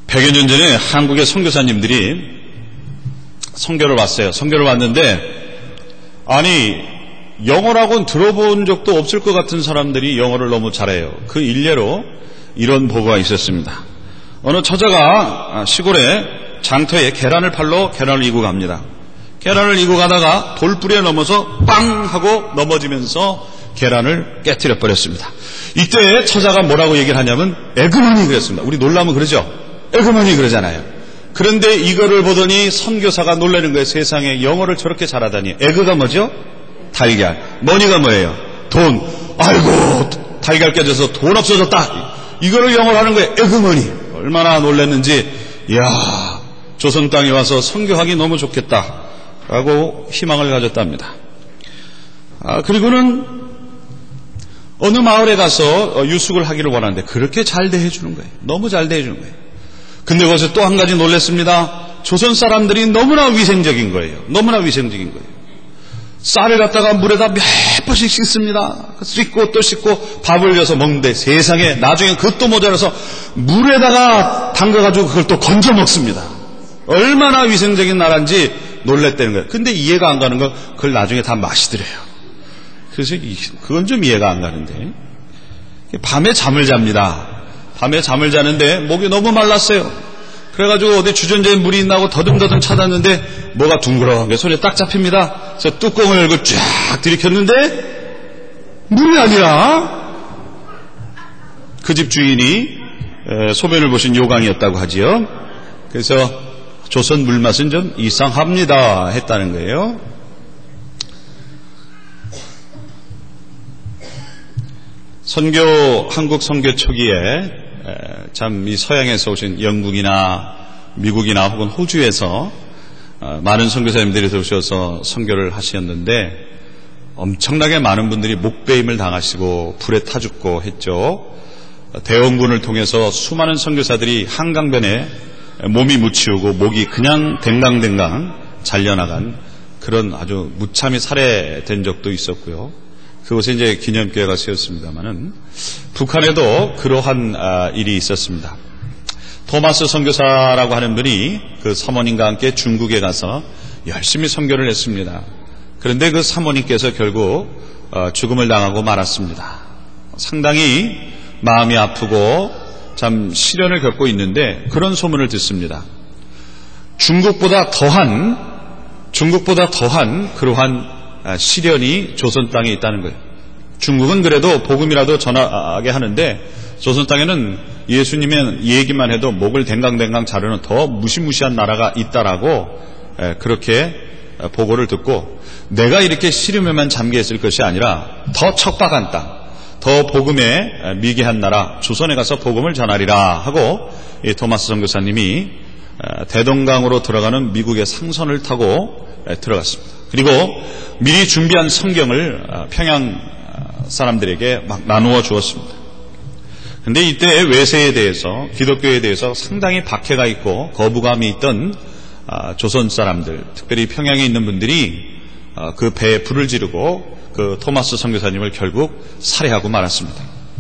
100여 년 전에 한국의 선교사님들이 선교를 왔어요. 선교를 왔는데 아니 영어라고는 들어본 적도 없을 것 같은 사람들이 영어를 너무 잘해요. 그 일례로 이런 보고가 있었습니다. 어느 처자가 시골에 장터에 계란을 팔러 계란을 이고 갑니다. 계란을 이고 가다가 돌부리에 넘어서 빵 하고 넘어지면서 계란을 깨뜨려 버렸습니다. 이때 처자가 뭐라고 얘기를 하냐면 에그머니 그랬습니다. 우리 놀라면 그러죠. 에그머니 그러잖아요. 그런데 이거를 보더니 선교사가 놀라는 거예요. 세상에 영어를 저렇게 잘하다니. 에그가 뭐죠? 달걀. 머니가 뭐예요? 돈. 아이고 달걀 깨져서 돈 없어졌다. 이거를 영어로 하는 거예요. 에그머니. 얼마나 놀랐는지. 이야 조선 땅에 와서 선교하기 너무 좋겠다 라고 희망을 가졌답니다. 그리고는 어느 마을에 가서 유숙을 하기를 원하는데 그렇게 잘 대해주는 거예요. 너무 잘 대해주는 거예요. 근데 거기서 또 한 가지 놀랐습니다. 조선 사람들이 너무나 위생적인 거예요. 너무나 위생적인 거예요. 쌀을 갖다가 물에다 몇 번씩 씻습니다. 씻고 또 씻고 밥을 넣어서 먹는데 세상에 나중에 그것도 모자라서 물에다가 담가가지고 그걸 또 건져 먹습니다. 얼마나 위생적인 나라인지 놀랬다는 거예요. 근데 이해가 안 가는 건 그걸 나중에 다 마시더래요. 그래서 그건 좀 이해가 안 가는데 밤에 잠을 잡니다. 밤에 잠을 자는데 목이 너무 말랐어요. 그래가지고 어디 주전자에 물이 있나 하고 더듬더듬 찾았는데 뭐가 둥그런 게 손에 딱 잡힙니다. 그래서 뚜껑을 열고 쫙 들이켰는데 물이 아니라 그 집 주인이 소변을 보신 요강이었다고 하지요. 그래서 조선 물맛은 좀 이상합니다 했다는 거예요. 한국 선교 초기에 참 이 서양에서 오신 영국이나 미국이나 혹은 호주에서 많은 선교사님들이 들어오셔서 선교를 하셨는데 엄청나게 많은 분들이 목베임을 당하시고 불에 타 죽고 했죠. 대원군을 통해서 수많은 선교사들이 한강변에 몸이 묻히우고 목이 그냥 댕강댕강 잘려나간 그런 아주 무참히 살해된 적도 있었고요. 그곳에 이제 기념교회가 세웠습니다만은 북한에도 그러한 일이 있었습니다. 토마스 선교사라고 하는 분이 그 사모님과 함께 중국에 가서 열심히 선교를 했습니다. 그런데 그 사모님께서 결국 죽음을 당하고 말았습니다. 상당히 마음이 아프고 참 시련을 겪고 있는데 그런 소문을 듣습니다. 중국보다 더한 그러한 시련이 조선 땅에 있다는 거예요. 중국은 그래도 복음이라도 전하게 하는데 조선 땅에는 예수님의 얘기만 해도 목을 댕강댕강 자르는 더 무시무시한 나라가 있다라고 그렇게 보고를 듣고 내가 이렇게 시름에만 잠겨있을 것이 아니라 더 척박한 땅, 더 복음에 미개한 나라 조선에 가서 복음을 전하리라 하고 이 토마스 선교사님이 대동강으로 들어가는 미국의 상선을 타고 들어갔습니다. 그리고 미리 준비한 성경을 평양 사람들에게 막 나누어 주었습니다. 그런데 이때 외세에 대해서 기독교에 대해서 상당히 박해가 있고 거부감이 있던 조선 사람들, 특별히 평양에 있는 분들이 그 배에 불을 지르고 그 토마스 선교사님을 결국 살해하고 말았습니다.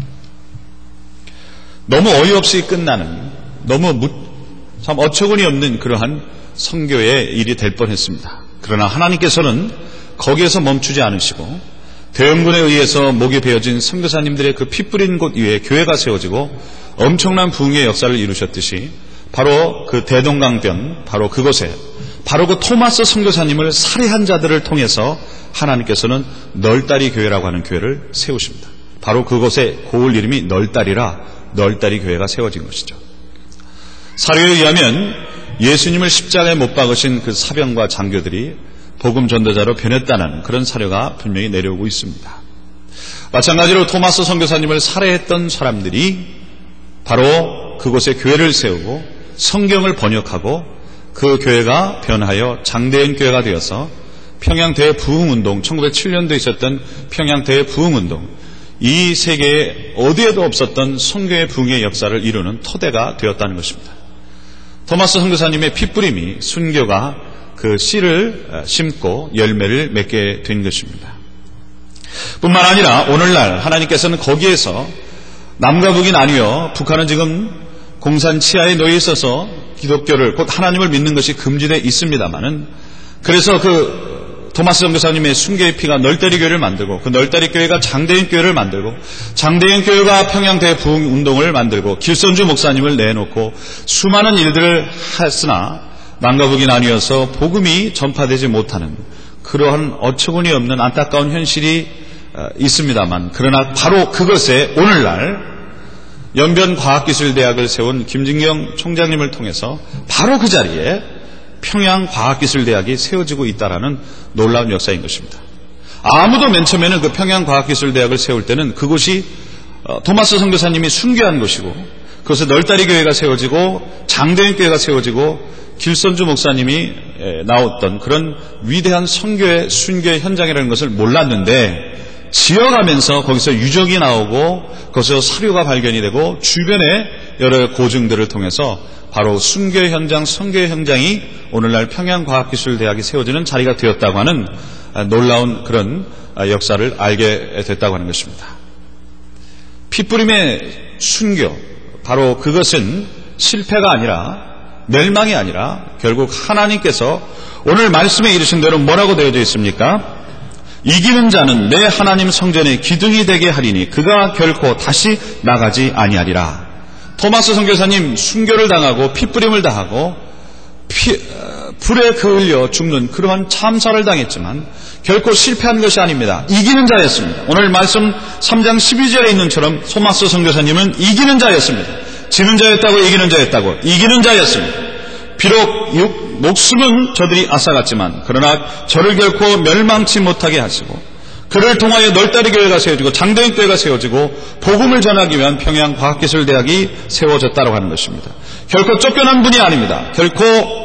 너무 어이없이 끝나는 너무 참 어처구니 없는 그러한 선교의 일이 될 뻔했습니다. 그러나 하나님께서는 거기에서 멈추지 않으시고 대원군에 의해서 목이 베어진 선교사님들의 그 피 뿌린 곳 위에 교회가 세워지고 엄청난 부흥의 역사를 이루셨듯이 바로 그 대동강변 바로 그곳에 바로 그 토마스 선교사님을 살해한 자들을 통해서 하나님께서는 널다리 교회라고 하는 교회를 세우십니다. 바로 그곳에 고을 이름이 널다리라 널다리 교회가 세워진 것이죠. 사료에 의하면 예수님을 십자가에 못 박으신 그 사병과 장교들이 복음 전도자로 변했다는 그런 사료가 분명히 내려오고 있습니다. 마찬가지로 토마스 선교사님을 살해했던 사람들이 바로 그곳에 교회를 세우고 성경을 번역하고 그 교회가 변하여 장대현 교회가 되어서 평양 대부흥운동 1907년도에 있었던 평양 대부흥운동 이 세계에 어디에도 없었던 선교의 부흥의 역사를 이루는 토대가 되었다는 것입니다. 토마스 선교사님의 핏뿌림이 순교가 그 씨를 심고 열매를 맺게 된 것입니다. 뿐만 아니라 오늘날 하나님께서는 거기에서 남과 북이 나뉘어 북한은 지금 공산 치하에 놓여 있어서 기독교를, 곧 하나님을 믿는 것이 금지되어 있습니다만은, 그래서 토마스 선교사님의 순교의 피가 널다리 교회를 만들고, 그 널다리 교회가 장대인 교회를 만들고, 장대인 교회가 평양 대부흥 운동을 만들고, 길선주 목사님을 내놓고 수많은 일들을 했으나 남과 북이 나뉘어서 복음이 전파되지 못하는 그러한 어처구니 없는 안타까운 현실이 있습니다만, 그러나 바로 그것에 오늘날 연변과학기술대학을 세운 김진경 총장님을 통해서 바로 그 자리에 평양과학기술대학이 세워지고 있다라는 놀라운 역사인 것입니다. 아무도 맨 처음에는 그 평양과학기술대학을 세울 때는 그곳이 토마스 선교사님이 순교한 곳이고, 그것에 널다리 교회가 세워지고 장대인 교회가 세워지고 길선주 목사님이 나왔던 그런 위대한 선교의 순교의 현장이라는 것을 몰랐는데, 지어가면서 거기서 유적이 나오고 거기서 사료가 발견이 되고 주변의 여러 고증들을 통해서 바로 순교의 현장, 선교의 현장이 오늘날 평양과학기술대학이 세워지는 자리가 되었다고 하는 놀라운 그런 역사를 알게 됐다고 하는 것입니다. 피뿌림의 순교, 바로 그것은 실패가 아니라, 멸망이 아니라 결국 하나님께서 오늘 말씀에 이르신 대로 뭐라고 되어져 있습니까? 이기는 자는 내 하나님 성전의 기둥이 되게 하리니 그가 결코 다시 나가지 아니하리라. 토마스 선교사님 순교를 당하고 핏부림을 당하고 불에 그을려 죽는 그러한 참사를 당했지만 결코 실패한 것이 아닙니다. 이기는 자였습니다. 오늘 말씀 3장 12절에 있는 처럼 토마스 선교사님은 이기는 자였습니다. 지는 자였다고 이기는 자였다고, 이기는 자였습니다. 비록 목숨은 저들이 앗아갔지만 그러나 저를 결코 멸망치 못하게 하시고, 그를 통하여 널다리 교회가 세워지고 장대인 교회가 세워지고 복음을 전하기 위한 평양과학기술대학이 세워졌다고 하는 것입니다. 결코 쫓겨난 분이 아닙니다. 결코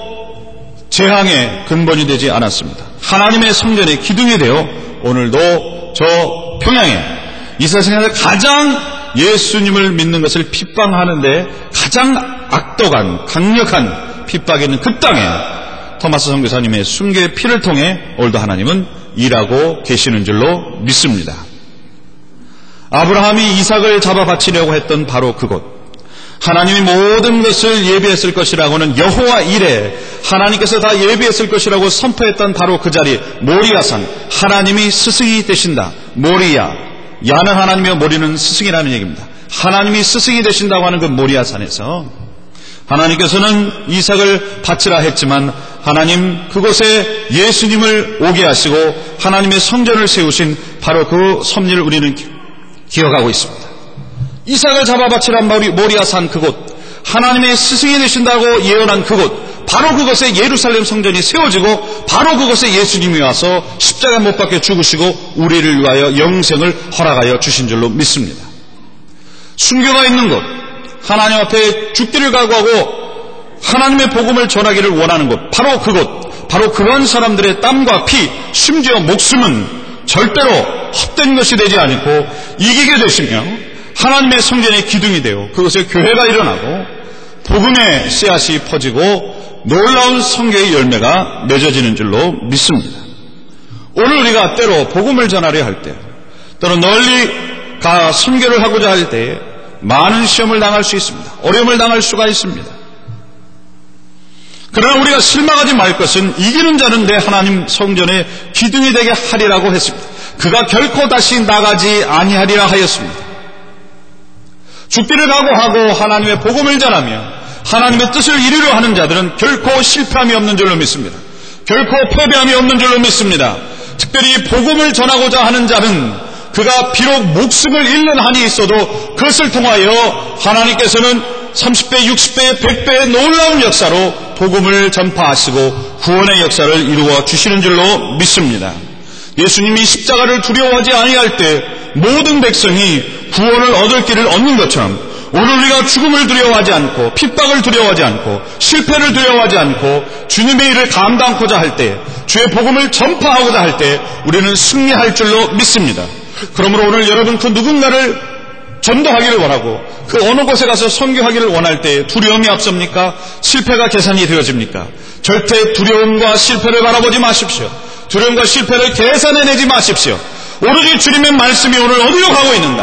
재앙의 근본이 되지 않았습니다. 하나님의 성전의 기둥이 되어 오늘도 저 평양에 이 세상에서 가장 예수님을 믿는 것을 핍박하는데 가장 악독한 강력한 핍박이 있는 그 땅에 토마스 선교사님의 순교의 피를 통해 오늘도 하나님은 일하고 계시는 줄로 믿습니다. 아브라함이 이삭을 잡아 바치려고 했던 바로 그곳, 하나님이 모든 것을 예비했을 것이라고는 여호와 이레, 하나님께서 다 예비했을 것이라고 선포했던 바로 그 자리, 모리아산, 하나님이 스승이 되신다. 모리아, 야는 하나님이요 모리는 스승이라는 얘기입니다. 하나님이 스승이 되신다고 하는 그 모리아산에서 하나님께서는 이삭을 바치라 했지만 하나님 그곳에 예수님을 오게 하시고 하나님의 성전을 세우신 바로 그 섭리를 우리는 기억하고 있습니다. 이삭을 잡아 바치란 모리아산 그곳, 하나님의 스승이 되신다고 예언한 그곳, 바로 그곳에 예루살렘 성전이 세워지고 바로 그곳에 예수님이 와서 십자가 못 박혀 죽으시고 우리를 위하여 영생을 허락하여 주신 줄로 믿습니다. 순교가 있는 곳, 하나님 앞에 죽기를 각오하고 하나님의 복음을 전하기를 원하는 곳, 바로 그곳, 바로 그런 사람들의 땀과 피, 심지어 목숨은 절대로 헛된 것이 되지 않고 이기게 되시며 하나님의 성전의 기둥이 되어 그곳에 교회가 일어나고 복음의 씨앗이 퍼지고 놀라운 성교의 열매가 맺어지는 줄로 믿습니다. 오늘 우리가 때로 복음을 전하려 할 때, 또는 널리 가 선교를 하고자 할 때에 많은 시험을 당할 수 있습니다. 어려움을 당할 수가 있습니다. 그러나 우리가 실망하지 말 것은 이기는 자는 내 하나님 성전의 기둥이 되게 하리라고 했습니다. 그가 결코 다시 나가지 아니하리라 하였습니다. 죽기를 각오하고 하나님의 복음을 전하며 하나님의 뜻을 이루려 하는 자들은 결코 실패함이 없는 줄로 믿습니다. 결코 패배함이 없는 줄로 믿습니다. 특별히 복음을 전하고자 하는 자는 그가 비록 목숨을 잃는 한이 있어도 그것을 통하여 하나님께서는 30배, 60배, 100배의 놀라운 역사로 복음을 전파하시고 구원의 역사를 이루어 주시는 줄로 믿습니다. 예수님이 십자가를 두려워하지 아니할 때 모든 백성이 구원을 얻을 길을 얻는 것처럼 오늘 우리가 죽음을 두려워하지 않고 핍박을 두려워하지 않고 실패를 두려워하지 않고 주님의 일을 감당하고자 할 때, 주의 복음을 전파하고자 할 때 우리는 승리할 줄로 믿습니다. 그러므로 오늘 여러분 그 누군가를 전도하기를 원하고 그 어느 곳에 가서 선교하기를 원할 때 두려움이 앞섭니까? 실패가 계산이 되어집니까? 절대 두려움과 실패를 바라보지 마십시오. 두려움과 실패를 계산해내지 마십시오. 오로지 주님의 말씀이 오늘 어디로 가고 있는가?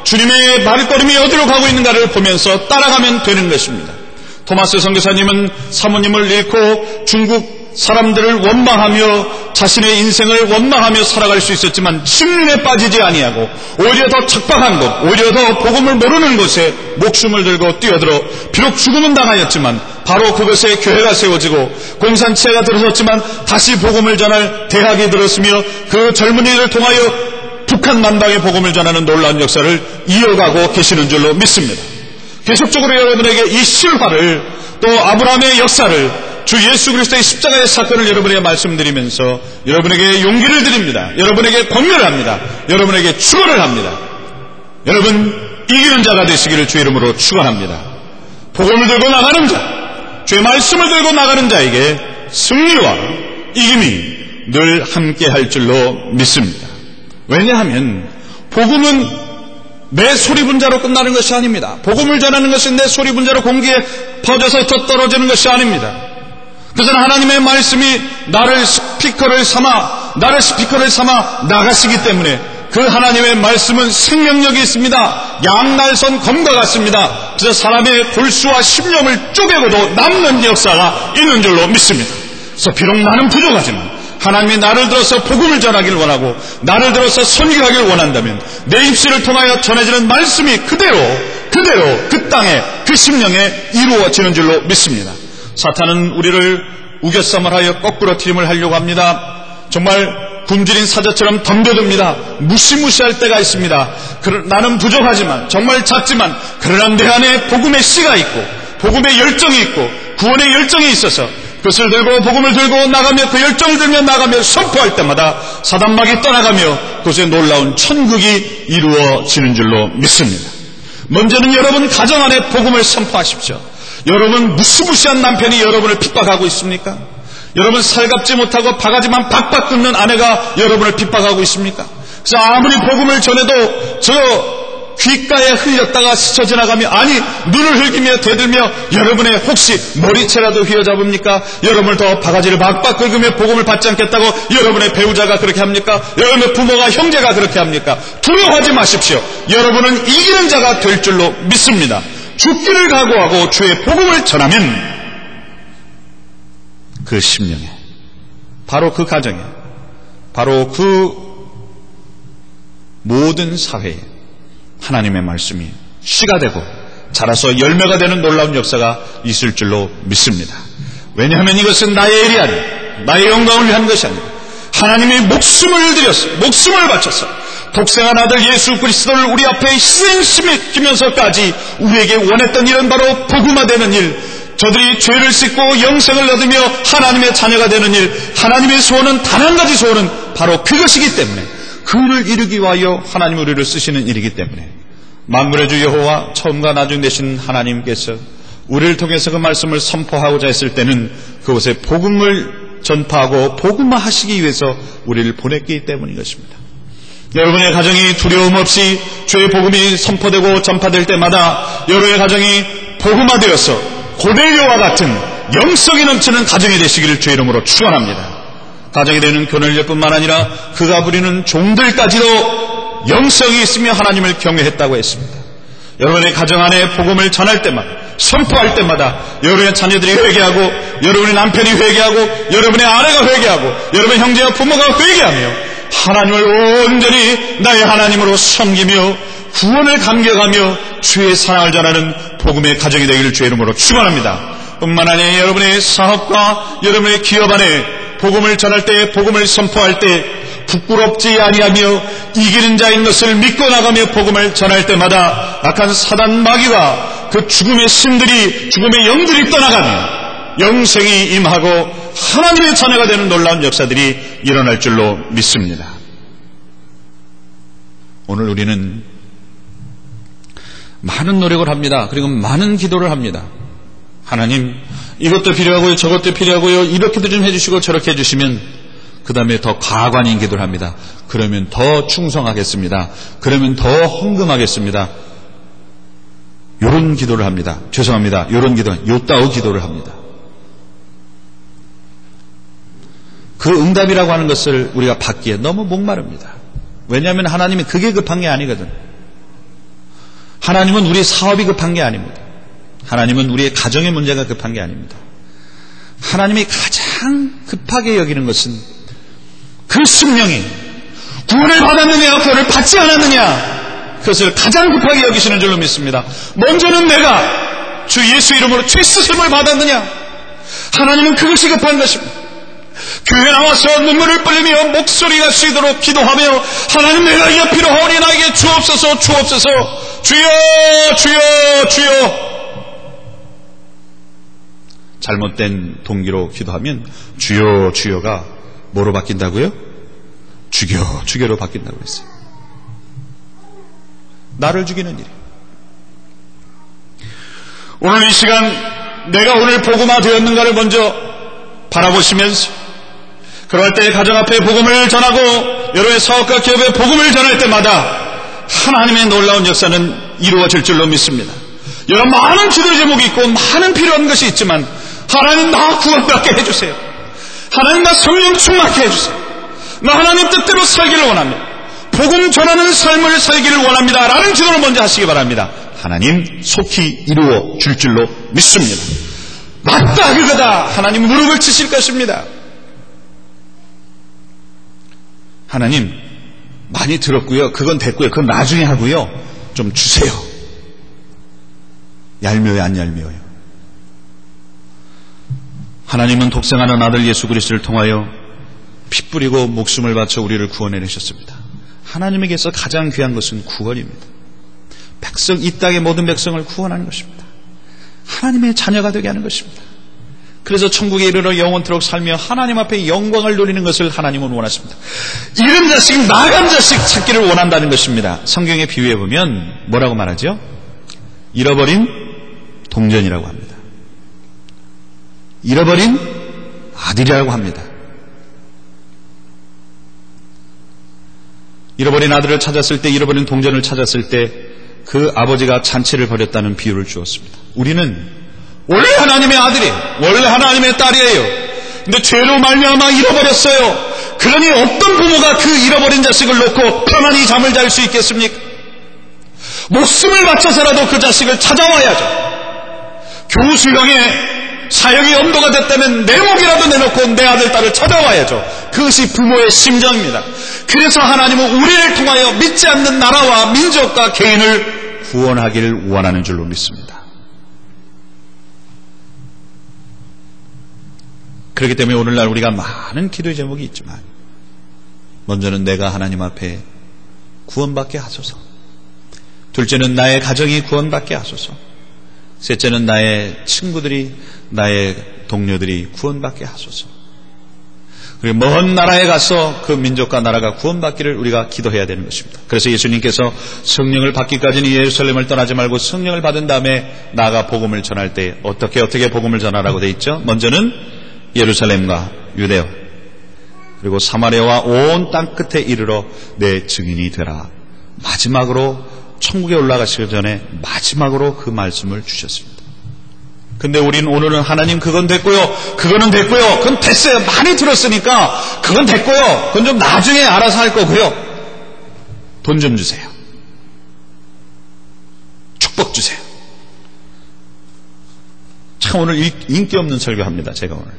주님의 발걸음이 어디로 가고 있는가를 보면서 따라가면 되는 것입니다. 토마스 선교사님은 사모님을 잃고 중국 사람들을 원망하며 자신의 인생을 원망하며 살아갈 수 있었지만 침륜에 빠지지 아니하고 오히려 더 척박한 곳, 오히려 더 복음을 모르는 곳에 목숨을 들고 뛰어들어 비록 죽음은 당하였지만 바로 그것에 교회가 세워지고 공산체가 들어섰지만 다시 복음을 전할 대학이 들었으며 그 젊은이를 통하여 북한 남방의 복음을 전하는 놀라운 역사를 이어가고 계시는 줄로 믿습니다. 계속적으로 여러분에게 이 실화를 또 아브라함의 역사를 주 예수 그리스도의 십자가의 사건을 여러분에게 말씀드리면서 여러분에게 용기를 드립니다. 여러분에게 권면을 합니다. 여러분에게 축원을 합니다. 여러분 이기는 자가 되시기를 주 이름으로 축원합니다. 복음을 들고 나가는 자, 주의 말씀을 들고 나가는 자에게 승리와 이김이 늘 함께 할 줄로 믿습니다. 왜냐하면 복음은 내 소리 분자로 끝나는 것이 아닙니다. 복음을 전하는 것은 내 소리 분자로 공기에 퍼져서 더 떨어지는 것이 아닙니다. 그것은 하나님의 말씀이 나를 스피커를 삼아 나가시기 때문에 그 하나님의 말씀은 생명력이 있습니다. 양날선 검과 같습니다. 그래서 사람의 골수와 심령을 쪼개고도 남는 역사가 있는 줄로 믿습니다. 그래서 비록 나는 부족하지만 하나님이 나를 들어서 복음을 전하기를 원하고 나를 들어서 선교하기를 원한다면 내 입술을 통하여 전해지는 말씀이 그대로 그 땅에 그 심령에 이루어지는 줄로 믿습니다. 사탄은 우리를 우겨쌈을 하여 거꾸로트림을 하려고 합니다. 정말 굶주린 사자처럼 덤벼듭니다. 무시무시할 때가 있습니다. 나는 부족하지만 정말 작지만 그러나 내 안에 복음의 씨가 있고 복음의 열정이 있고 구원의 열정이 있어서 그것을 들고 복음을 들고 나가며 그 열정을 들며 나가며 선포할 때마다 사단막이 떠나가며 그것에 놀라운 천국이 이루어지는 줄로 믿습니다. 먼저는 여러분 가정 안에 복음을 선포하십시오. 여러분 무시무시한 남편이 여러분을 핍박하고 있습니까? 여러분 살갑지 못하고 바가지만 박박 긁는 아내가 여러분을 핍박하고 있습니까? 그래서 아무리 복음을 전해도 저 귓가에 흘렸다가 스쳐 지나가며 아니 눈을 흘기며 대들며 여러분의 혹시 머리채라도 휘어잡습니까? 여러분을 더 바가지를 박박 긁으며 복음을 받지 않겠다고 여러분의 배우자가 그렇게 합니까? 여러분의 부모가 형제가 그렇게 합니까? 두려워하지 마십시오. 여러분은 이기는 자가 될 줄로 믿습니다. 죽기를 각오하고 주의 복음을 전하면 그 심령에 바로 그 가정에 바로 그 모든 사회에 하나님의 말씀이 씨가 되고 자라서 열매가 되는 놀라운 역사가 있을 줄로 믿습니다. 왜냐하면 이것은 나의 일이 아니라 나의 영광을 위한 것이 아니라 하나님이 목숨을 들여서 목숨을 바쳐서 독생한 아들 예수 그리스도를 우리 앞에 희생시키면서까지 우리에게 원했던 일은 바로 복음화되는 일, 저들이 죄를 씻고 영생을 얻으며 하나님의 자녀가 되는 일, 하나님의 소원은 단 한 가지 소원은 바로 그것이기 때문에 그 일을 이루기 위하여 하나님 우리를 쓰시는 일이기 때문에 만물의 주 여호와 처음과 나중 되신 하나님께서 우리를 통해서 그 말씀을 선포하고자 했을 때는 그곳에 복음을 전파하고 복음화하시기 위해서 우리를 보냈기 때문인 것입니다. 여러분의 가정이 두려움 없이 주의 복음이 선포되고 전파될 때마다 여러분의 가정이 복음화되어서 고넬료와 같은 영성이 넘치는 가정이 되시기를 주의 이름으로 축원합니다. 가정이 되는 교넬료뿐만 아니라 그가 부리는 종들까지도 영성이 있으며 하나님을 경외했다고 했습니다. 여러분의 가정 안에 복음을 전할 때마다 선포할 때마다 여러분의 자녀들이 회개하고 여러분의 남편이 회개하고 여러분의 아내가 회개하고 여러분의 형제와 부모가 회개하며 하나님을 온전히 나의 하나님으로 섬기며 구원을 감격하며 주의 사랑을 전하는 복음의 가정이 되기를 주의 이름으로 축원합니다. 뿐만 아니라 여러분의 사업과 여러분의 기업 안에 복음을 전할 때 복음을 선포할 때 부끄럽지 아니하며 이기는 자인 것을 믿고 나가며 복음을 전할 때마다 악한 사단 마귀와 그 죽음의 신들이 죽음의 영들이 떠나가며 영생이 임하고 하나님의 자녀가 되는 놀라운 역사들이 일어날 줄로 믿습니다. 오늘 우리는 많은 노력을 합니다. 그리고 많은 기도를 합니다. 하나님 이것도 필요하고요 저것도 필요하고요 이렇게도 좀 해주시고 저렇게 해주시면 그 다음에 더 가관인 기도를 합니다. 그러면 더 충성하겠습니다. 그러면 더 헌금하겠습니다. 요런 기도를 합니다. 죄송합니다. 요런 기도, 요따오 기도를 합니다. 그 응답이라고 하는 것을 우리가 받기에 너무 목마릅니다. 왜냐하면 하나님이 그게 급한 게 아니거든. 하나님은 우리의 사업이 급한 게 아닙니다. 하나님은 우리의 가정의 문제가 급한 게 아닙니다. 하나님이 가장 급하게 여기는 것은 그 생명이 구원을 받았느냐 구원을 받지 않았느냐, 그것을 가장 급하게 여기시는 줄로 믿습니다. 먼저는 내가 주 예수 이름으로 죄 쓰심을 받았느냐, 하나님은 그것이 급한 것입니다. 교회 나와서 눈물을 흘리며 목소리가 쉬도록 기도하며 하나님 내가 이게 필요하오니 나에게 주옵소서 주옵소서, 주여 주여 주여. 잘못된 동기로 기도하면 주여 주여가 뭐로 바뀐다고요? 죽여 죽여로 바뀐다고 했어요. 나를 죽이는 일. 오늘 이 시간 내가 오늘 복음화 되었는가를 먼저 바라보시면서, 그럴 때 가정 앞에 복음을 전하고 여러분의 사업과 기업에 복음을 전할 때마다 하나님의 놀라운 역사는 이루어질 줄로 믿습니다. 여러 많은 기도 제목이 있고 많은 필요한 것이 있지만 하나님 나 구원받게 해주세요. 하나님 나 성령 충만케 해주세요. 나 하나님 뜻대로 살기를 원합니다. 복음 전하는 삶을 살기를 원합니다 라는 기도를 먼저 하시기 바랍니다. 하나님 속히 이루어 줄 줄로 믿습니다. 맞다 그거다. 하나님 무릎을 치실 것입니다. 하나님 많이 들었고요, 그건 됐고요, 그건 나중에 하고요, 좀 주세요. 얄미워요 안 얄미워요? 하나님은 독생하는 아들 예수 그리스도를 통하여 피 뿌리고 목숨을 바쳐 우리를 구원해내셨습니다. 하나님에게서 가장 귀한 것은 구원입니다. 백성, 이 땅의 모든 백성을 구원하는 것입니다. 하나님의 자녀가 되게 하는 것입니다. 그래서 천국에 이르러 영원토록 살며 하나님 앞에 영광을 누리는 것을 하나님은 원하십니다. 잃은 자식, 나간 자식 찾기를 원한다는 것입니다. 성경에 비유해 보면 뭐라고 말하죠? 잃어버린 동전이라고 합니다. 잃어버린 아들이라고 합니다. 잃어버린 아들을 찾았을 때, 잃어버린 동전을 찾았을 때 그 아버지가 잔치를 벌였다는 비유를 주었습니다. 우리는 원래 하나님의 아들이, 원래 하나님의 딸이에요. 근데 죄로 말미암아 잃어버렸어요. 그러니 어떤 부모가 그 잃어버린 자식을 놓고 편안히 잠을 잘 수 있겠습니까? 목숨을 바쳐서라도 그 자식을 찾아와야죠. 교수형의 사형이 엄도가 됐다면 내 목이라도 내놓고 내 아들, 딸을 찾아와야죠. 그것이 부모의 심정입니다. 그래서 하나님은 우리를 통하여 믿지 않는 나라와 민족과 개인을 구원하기를 원하는 줄로 믿습니다. 그렇기 때문에 오늘날 우리가 많은 기도의 제목이 있지만 먼저는 내가 하나님 앞에 구원받게 하소서, 둘째는 나의 가정이 구원받게 하소서, 셋째는 나의 친구들이, 나의 동료들이 구원받게 하소서. 그리고 먼 나라에 가서 그 민족과 나라가 구원받기를 우리가 기도해야 되는 것입니다. 그래서 예수님께서 성령을 받기까지는 예루살렘을 떠나지 말고 성령을 받은 다음에 나아가 복음을 전할 때 어떻게 복음을 전하라고 되어 있죠? 먼저는 예루살렘과 유대와 그리고 사마리아와 온 땅 끝에 이르러 내 증인이 되라. 마지막으로 천국에 올라가시기 전에 마지막으로 그 말씀을 주셨습니다. 근데 우리는 오늘은 하나님 그건 됐고요, 그거는 됐고요, 그건 됐어요, 많이 들었으니까 그건 됐고요, 그건 좀 나중에 알아서 할 거고요, 돈 좀 주세요, 축복 주세요. 참 오늘 인기 없는 설교합니다 제가 오늘.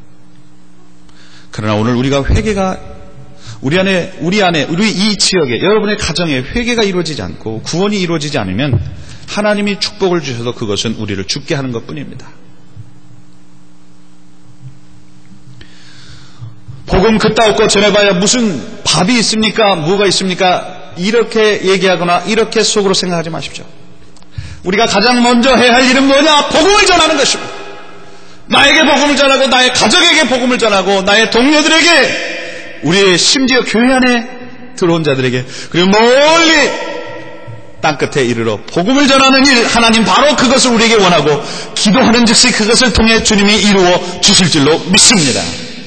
그러나 오늘 우리가 회개가 우리 이 지역에, 여러분의 가정에 회개가 이루어지지 않고 구원이 이루어지지 않으면 하나님이 축복을 주셔도 그것은 우리를 죽게 하는 것뿐입니다. 복음 그따없고 전해봐야 무슨 밥이 있습니까? 뭐가 있습니까? 이렇게 얘기하거나 이렇게 속으로 생각하지 마십시오. 우리가 가장 먼저 해야 할 일은 뭐냐? 복음을 전하는 것입니다. 나에게 복음을 전하고 나의 가족에게 복음을 전하고 나의 동료들에게, 우리의 심지어 교회 안에 들어온 자들에게, 그리고 멀리 땅끝에 이르러 복음을 전하는 일, 하나님 바로 그것을 우리에게 원하고 기도하는 즉시 그것을 통해 주님이 이루어 주실 줄로 믿습니다.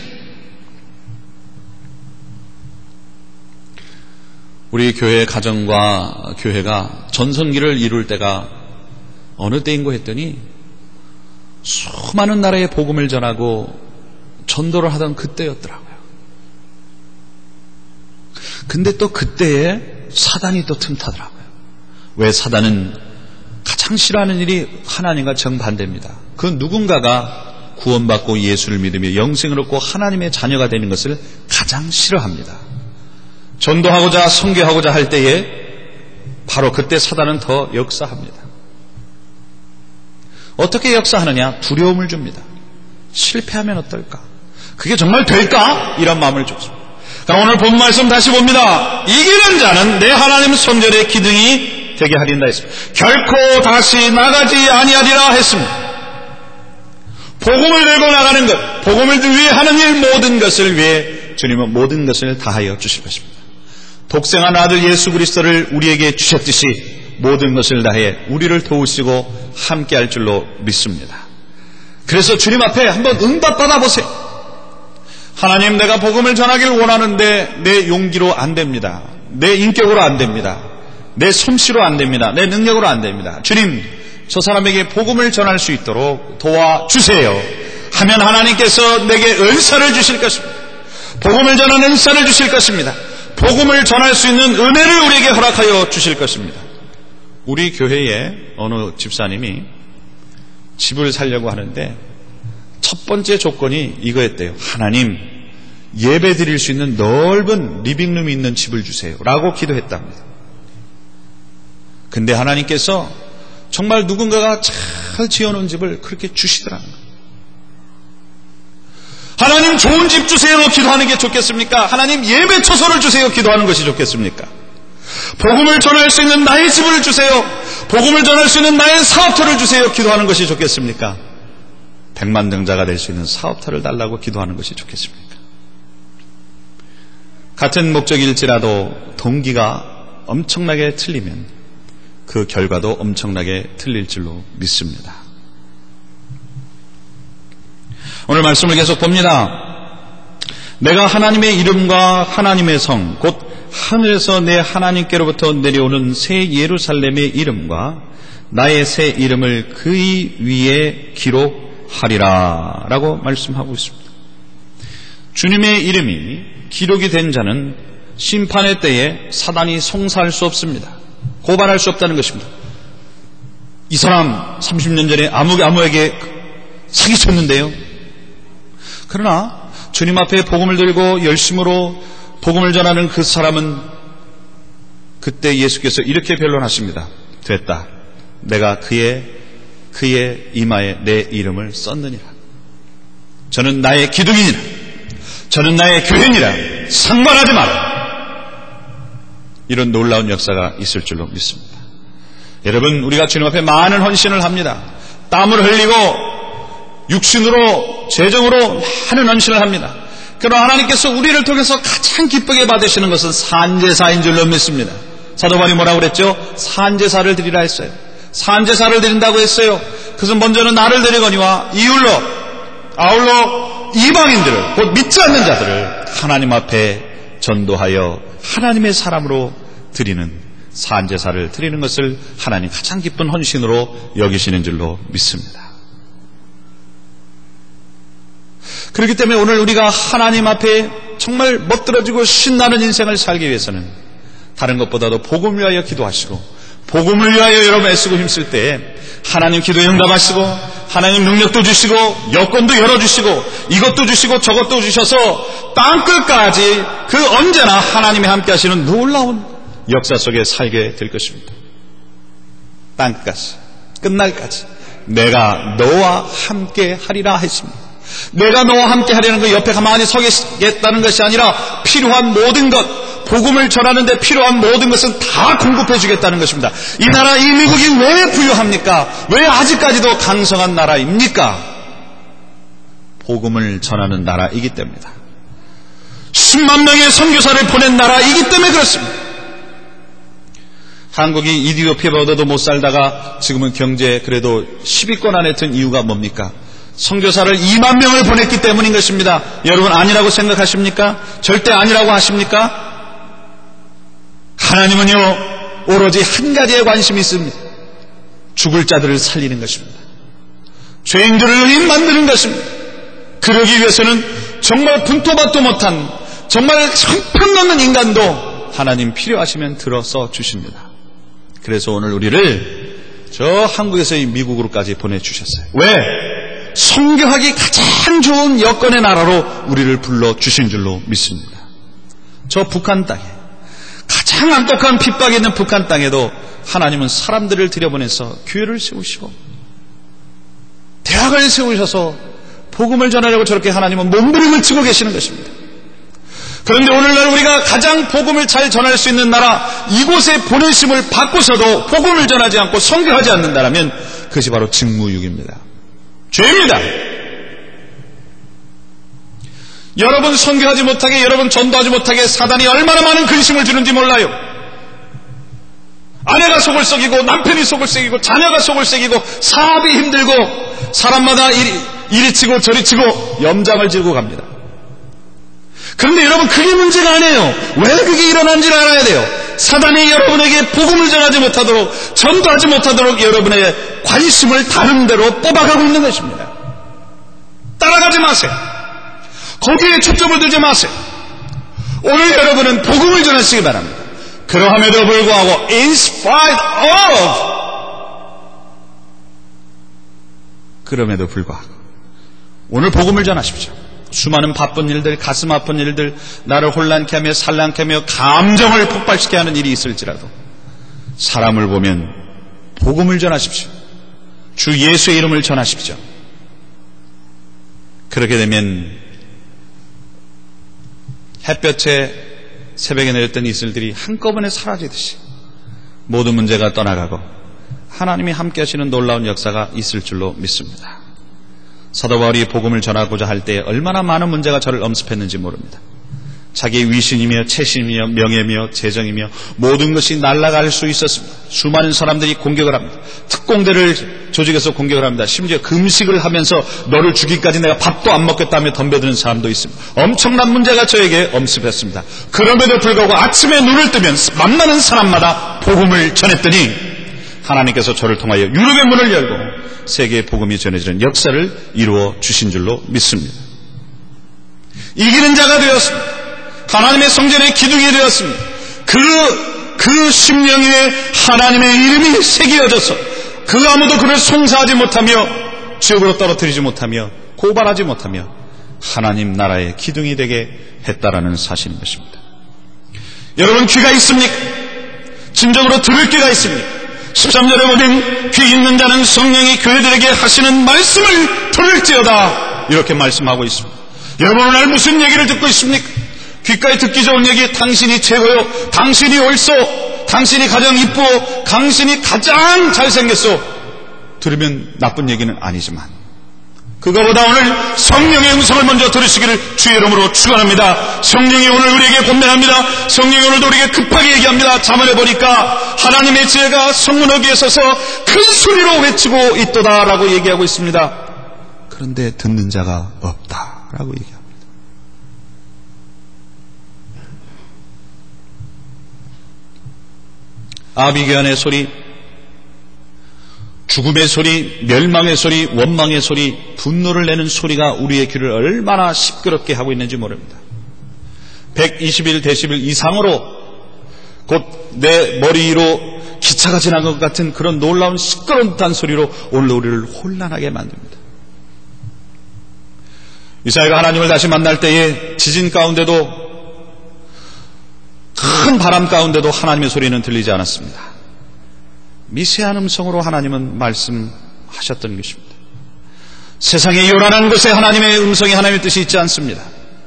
우리 교회의 가정과 교회가 전성기를 이룰 때가 어느 때인고 했더니 수많은 나라에 복음을 전하고 전도를 하던 그때였더라고요. 근데 또 그때에 사단이 또 틈타더라고요. 왜? 사단은 가장 싫어하는 일이 하나님과 정반대입니다. 그 누군가가 구원받고 예수를 믿으며 영생을 얻고 하나님의 자녀가 되는 것을 가장 싫어합니다. 전도하고자 선교하고자 할 때에 바로 그때 사단은 더 역사합니다. 어떻게 역사하느냐? 두려움을 줍니다. 실패하면 어떨까? 그게 정말 될까? 이런 마음을 줬습니다. 그러니까 오늘 본 말씀 다시 봅니다. 이기는 자는 내 하나님 손절의 기둥이 되게 하린다 했습니다. 결코 다시 나가지 아니하리라 했습니다. 복음을 들고 나가는 것, 복음을 위해 하는 일 모든 것을 위해 주님은 모든 것을 다하여 주실 것입니다. 독생한 아들 예수 그리스도를 우리에게 주셨듯이 모든 것을 다해 우리를 도우시고 함께할 줄로 믿습니다. 그래서 주님 앞에 한번 응답받아 보세요. 하나님, 내가 복음을 전하길 원하는데 내 용기로 안 됩니다. 내 인격으로 안 됩니다. 내 솜씨로 안 됩니다. 내 능력으로 안 됩니다. 주님, 저 사람에게 복음을 전할 수 있도록 도와주세요 하면 하나님께서 내게 은사를 주실 것입니다. 복음을 전하는 은사를 주실 것입니다. 복음을 전할 수 있는 은혜를 우리에게 허락하여 주실 것입니다. 우리 교회에 어느 집사님이 집을 살려고 하는데 첫 번째 조건이 이거였대요. 하나님, 예배 드릴 수 있는 넓은 리빙룸이 있는 집을 주세요 라고 기도했답니다. 근데 하나님께서 정말 누군가가 잘 지어놓은 집을 그렇게 주시더라는 거예요. 하나님, 좋은 집 주세요 기도하는 게 좋겠습니까? 하나님, 예배 처소를 주세요 기도하는 것이 좋겠습니까? 복음을 전할 수 있는 나의 집을 주세요, 복음을 전할 수 있는 나의 사업터를 주세요 기도하는 것이 좋겠습니까? 백만장자가 될 수 있는 사업터를 달라고 기도하는 것이 좋겠습니까? 같은 목적일지라도 동기가 엄청나게 틀리면 그 결과도 엄청나게 틀릴 줄로 믿습니다. 오늘 말씀을 계속 봅니다. 내가 하나님의 이름과 하나님의 성, 곧 하늘에서 내 하나님께로부터 내려오는 새 예루살렘의 이름과 나의 새 이름을 그의 위에 기록하리라 라고 말씀하고 있습니다. 주님의 이름이 기록이 된 자는 심판의 때에 사단이 송사할 수 없습니다. 고발할 수 없다는 것입니다. 이 사람 30년 전에 아무에게 사기쳤는데요. 그러나 주님 앞에 복음을 들고 열심으로 복음을 전하는 그 사람은 그때 예수께서 이렇게 변론하십니다. 됐다. 내가 그의 이마에 내 이름을 썼느니라. 저는 나의 기둥이니라. 저는 나의 교회니라. 상관하지 마라. 이런 놀라운 역사가 있을 줄로 믿습니다. 여러분, 우리가 주님 앞에 많은 헌신을 합니다. 땀을 흘리고 육신으로 재정으로 많은 헌신을 합니다. 그러나 하나님께서 우리를 통해서 가장 기쁘게 받으시는 것은 산제사인 줄로 믿습니다. 사도 바울이 뭐라고 그랬죠? 산제사를 드리라 했어요. 산제사를 드린다고 했어요. 그것은 먼저는 나를 드리거니와 아울러 이방인들을, 곧 믿지 않는 자들을 하나님 앞에 전도하여 하나님의 사람으로 드리는 산제사를 드리는 것을 하나님 가장 기쁜 헌신으로 여기시는 줄로 믿습니다. 그렇기 때문에 오늘 우리가 하나님 앞에 정말 멋들어지고 신나는 인생을 살기 위해서는 다른 것보다도 복음을 위하여 기도하시고 복음을 위하여 여러분 애쓰고 힘쓸 때 하나님 기도에 응답하시고 하나님 능력도 주시고 여건도 열어주시고 이것도 주시고 저것도 주셔서 땅끝까지 그 언제나 하나님이 함께 하시는 놀라운 역사 속에 살게 될 것입니다. 땅끝까지, 끝날까지 내가 너와 함께 하리라 했습니다. 내가 너와 함께 하려는 것, 옆에 가만히 서겠다는 것이 아니라 필요한 모든 것, 복음을 전하는데 필요한 모든 것은 다 공급해 주겠다는 것입니다. 이 나라, 이 미국이 왜 부유합니까? 왜 아직까지도 강성한 나라입니까? 복음을 전하는 나라이기 때문이다. 10만 명의 선교사를 보낸 나라이기 때문에 그렇습니다. 한국이 이디오피아보다도 못 살다가 지금은 경제 그래도 10위권 안에 든 이유가 뭡니까? 선교사를 2만 명을 보냈기 때문인 것입니다. 여러분 아니라고 생각하십니까? 절대 아니라고 하십니까? 하나님은요 오로지 한 가지에 관심이 있습니다. 죽을 자들을 살리는 것입니다. 죄인들을 의인 만드는 것입니다. 그러기 위해서는 정말 분토밭도 못한 정말 형편없는 인간도 하나님 필요하시면 들어서 주십니다. 그래서 오늘 우리를 저 한국에서 미국으로까지 보내주셨어요. 왜? 선교하기 가장 좋은 여건의 나라로 우리를 불러주신 줄로 믿습니다. 저 북한 땅에, 가장 악독한 핍박이 있는 북한 땅에도 하나님은 사람들을 들여보내서 교회를 세우시고 대학을 세우셔서 복음을 전하려고 저렇게 하나님은 몸부림을 치고 계시는 것입니다. 그런데 오늘날 우리가 가장 복음을 잘 전할 수 있는 나라, 이곳에 보내심을 받고서도 복음을 전하지 않고 선교하지 않는다면 그것이 바로 직무유기입니다. 죄입니다. 여러분 선교하지 못하게, 여러분 전도하지 못하게 사단이 얼마나 많은 근심을 주는지 몰라요. 아내가 속을 썩이고 남편이 속을 썩이고 자녀가 속을 썩이고 사업이 힘들고 사람마다 이리 치고 저리 치고 염장을 지르고 갑니다. 그런데 여러분 그게 문제가 아니에요. 왜 그게 일어난지를 알아야 돼요. 사단이 여러분에게 복음을 전하지 못하도록, 전도하지 못하도록 여러분의 관심을 다른 데로 뽑아가고 있는 것입니다. 따라가지 마세요. 거기에 초점을 두지 마세요. 오늘 여러분은 복음을 전하시기 바랍니다. 그러함에도 불구하고 in spite of, 그럼에도 불구하고 오늘 복음을 전하십시오. 수많은 바쁜 일들, 가슴 아픈 일들, 나를 혼란케 하며 산란케 하며 감정을 폭발시게 하는 일이 있을지라도 사람을 보면 복음을 전하십시오. 주 예수의 이름을 전하십시오. 그렇게 되면 햇볕에 새벽에 내렸던 이슬들이 한꺼번에 사라지듯이 모든 문제가 떠나가고 하나님이 함께 하시는 놀라운 역사가 있을 줄로 믿습니다. 사도 바울이 복음을 전하고자 할 때 얼마나 많은 문제가 저를 엄습했는지 모릅니다. 자기의 위신이며 채신이며 명예며 재정이며 모든 것이 날아갈 수 있었습니다. 수많은 사람들이 공격을 합니다. 특공대를 조직해서 공격을 합니다. 심지어 금식을 하면서 너를 죽이기까지 내가 밥도 안 먹겠다며 덤벼드는 사람도 있습니다. 엄청난 문제가 저에게 엄습했습니다. 그럼에도 불구하고 아침에 눈을 뜨면 만나는 사람마다 복음을 전했더니 하나님께서 저를 통하여 유럽의 문을 열고 세계의 복음이 전해지는 역사를 이루어 주신 줄로 믿습니다. 이기는 자가 되었습니다. 하나님의 성전의 기둥이 되었습니다. 그 심령 위에 하나님의 이름이 새겨져서 그 아무도 그를 송사하지 못하며 지옥으로 떨어뜨리지 못하며 고발하지 못하며 하나님 나라의 기둥이 되게 했다라는 사실인 것입니다. 여러분 귀가 있습니까? 진정으로 들을 귀가 있습니까? 13절에 보면 귀 있는 자는 성령이 교회들에게 하시는 말씀을 들을지어다 이렇게 말씀하고 있습니다. 여러분 오늘 무슨 얘기를 듣고 있습니까? 귓가에 듣기 좋은 얘기, 당신이 최고요, 당신이 옳소, 당신이 가장 이쁘오, 당신이 가장 잘생겼소. 들으면 나쁜 얘기는 아니지만 그거보다 오늘 성령의 음성을 먼저 들으시기를 주의 이름으로 축원합니다. 성령이 오늘 우리에게 권면합니다. 성령이 오늘도 우리에게 급하게 얘기합니다. 자문해 보니까 하나님의 지혜가 성문어기에 서서 큰 소리로 외치고 있도다라고 얘기하고 있습니다. 그런데 듣는 자가 없다라고 얘기합니다. 아비규환의 소리, 죽음의 소리, 멸망의 소리, 원망의 소리, 분노를 내는 소리가 우리의 귀를 얼마나 시끄럽게 하고 있는지 모릅니다. 121데시벨 이상으로 곧 내 머리 위로 기차가 지난 것 같은 그런 놀라운 시끄러운 듯한 소리로 오늘 우리를 혼란하게 만듭니다. 이사야가 하나님을 다시 만날 때에 지진 가운데도 큰 바람 가운데도 하나님의 소리는 들리지 않았습니다. 미세한 음성으로 하나님은 말씀하셨던 것입니다. 세상의 요란한 곳에 하나님의 음성이, 하나님의 뜻이 있지 않습니다.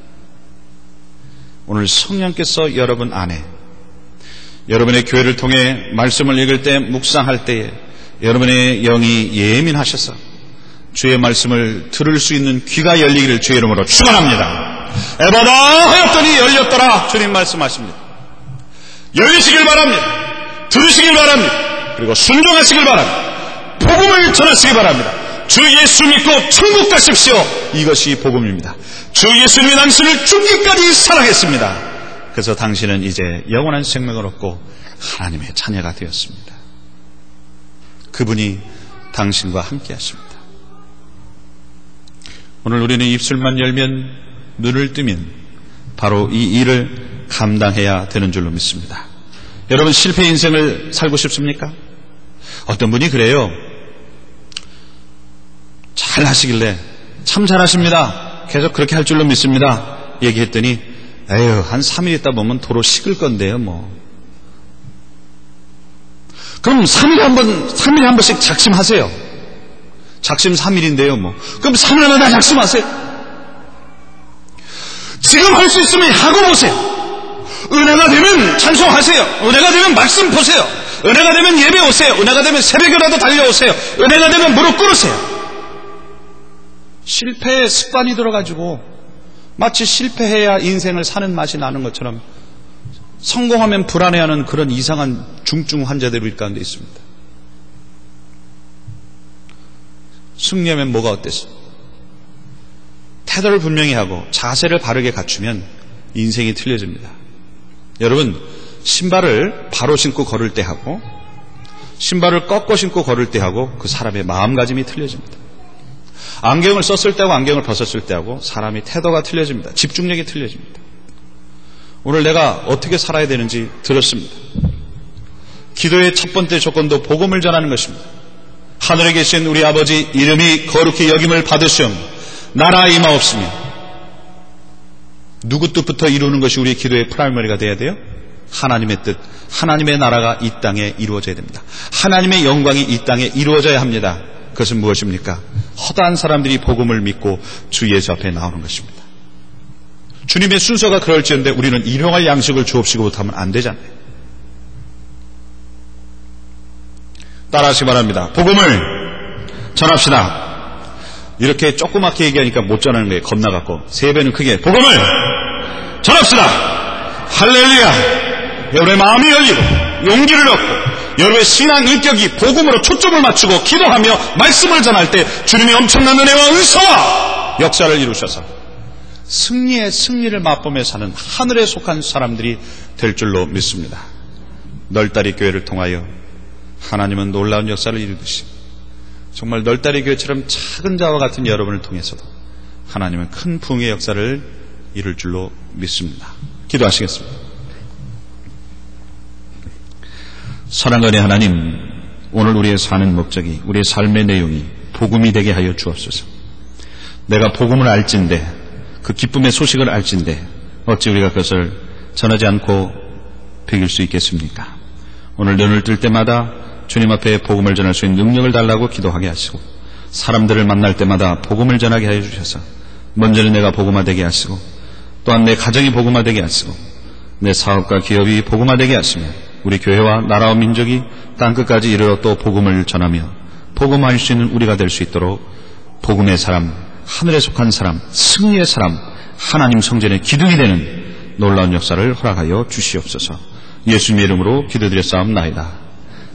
오늘 성령께서 여러분 안에, 여러분의 교회를 통해 말씀을 읽을 때, 묵상할 때에 여러분의 영이 예민하셔서 주의 말씀을 들을 수 있는 귀가 열리기를 주의 이름으로 축원합니다. 에바다 하였더니 열렸더라. 주님 말씀하십니다. 열리시길 바랍니다. 들으시길 바랍니다. 그리고 순종하시길 바랍니다. 복음을 전하시기 바랍니다. 주 예수 믿고 천국 가십시오. 이것이 복음입니다. 주 예수님이 당신을 죽기까지 사랑했습니다. 그래서 당신은 이제 영원한 생명을 얻고 하나님의 자녀가 되었습니다. 그분이 당신과 함께 하십니다. 오늘 우리는 입술만 열면, 눈을 뜨면 바로 이 일을 감당해야 되는 줄로 믿습니다. 여러분 실패 인생을 살고 싶습니까? 어떤 분이 그래요. 잘 하시길래 참 잘하십니다. 계속 그렇게 할 줄로 믿습니다. 얘기했더니 에휴, 한 3일 있다 보면 도로 식을 건데요, 뭐. 그럼 3일에 한 번씩 작심하세요. 작심 3일인데요, 뭐. 그럼 3일마다 작심하세요. 지금 할 수 있으면 하고 보세요. 은혜가 되면 찬송하세요. 은혜가 되면 말씀 보세요. 은혜가 되면 예배 오세요. 은혜가 되면 새벽이라도 달려오세요. 은혜가 되면 무릎 꿇으세요. 실패의 습관이 들어가지고 마치 실패해야 인생을 사는 맛이 나는 것처럼 성공하면 불안해하는 그런 이상한 중증 환자들이 우리 가운데 있습니다. 승리하면 뭐가 어땠어? 태도를 분명히 하고 자세를 바르게 갖추면 인생이 틀려집니다. 여러분, 신발을 바로 신고 걸을 때 하고 신발을 꺾어 신고 걸을 때 하고 그 사람의 마음가짐이 틀려집니다. 안경을 썼을 때하고 안경을 벗었을 때하고 사람이 태도가 틀려집니다. 집중력이 틀려집니다. 오늘 내가 어떻게 살아야 되는지 들었습니다. 기도의 첫 번째 조건도 복음을 전하는 것입니다. 하늘에 계신 우리 아버지 이름이 거룩히 여김을 받으시옵 나라 임하옵시며. 누구 뜻부터 이루는 것이 우리의 기도의 프라이머리가 돼야 돼요? 하나님의 뜻, 하나님의 나라가 이 땅에 이루어져야 됩니다. 하나님의 영광이 이 땅에 이루어져야 합니다. 그것은 무엇입니까? 허다한 사람들이 복음을 믿고 주 예수 앞에 나오는 것입니다. 주님의 순서가 그럴지언데 우리는 일용할 양식을 주옵시고 못하면 안 되잖아요. 따라하시기 바랍니다. 복음을 전합시다. 이렇게 조그맣게 얘기하니까 못 전하는 거예요. 겁나갖고. 3배는 크게 복음을 전합시다. 할렐루야. 여러분의 마음이 열리고 용기를 얻고 여러분의 신앙 인격이 복음으로 초점을 맞추고 기도하며 말씀을 전할 때 주님이 엄청난 은혜와 은사와 역사를 이루셔서 승리의 승리를 맛보며 사는 하늘에 속한 사람들이 될 줄로 믿습니다. 널다리 교회를 통하여 하나님은 놀라운 역사를 이루듯이 정말 널다리 교회처럼 작은 자와 같은 여러분을 통해서도 하나님은 큰 부흥의 역사를 이룰 줄로 믿습니다. 기도하시겠습니다. 사랑하는 하나님, 오늘 우리의 사는 목적이, 우리의 삶의 내용이 복음이 되게 하여 주옵소서. 내가 복음을 알진대, 그 기쁨의 소식을 알진대 어찌 우리가 그것을 전하지 않고 배길 수 있겠습니까? 오늘 눈을 뜰 때마다 주님 앞에 복음을 전할 수 있는 능력을 달라고 기도하게 하시고, 사람들을 만날 때마다 복음을 전하게 하여 주셔서 먼저는 내가 복음화되게 하시고, 또한 내 가정이 복음화되게 하시고, 내 사업과 기업이 복음화되게 하시며, 우리 교회와 나라와 민족이 땅끝까지 이르러 또 복음을 전하며 복음화할 수 있는 우리가 될 수 있도록 복음의 사람, 하늘에 속한 사람, 승리의 사람, 하나님 성전의 기둥이 되는 놀라운 역사를 허락하여 주시옵소서. 예수님의 이름으로 기도드렸사옵나이다.